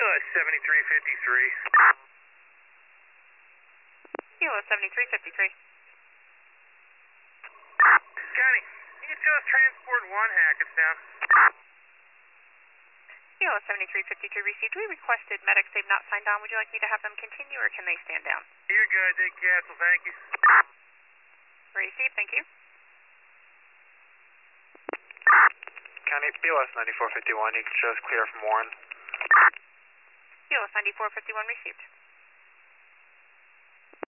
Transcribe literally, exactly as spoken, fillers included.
S seventy-three fifty-three. P O S seventy-three fifty-three. Johnny, can you show us transport one Hackettstown? P O S seventy-three fifty-three received. We requested medics. They've not signed on. Would you like me to have them continue, or can they stand down? You're good, Dick Castle, thank you. Received, thank you. County P O S ninety-four fifty-one, you can show us clear from Warren. P O S ninety-four fifty-one received.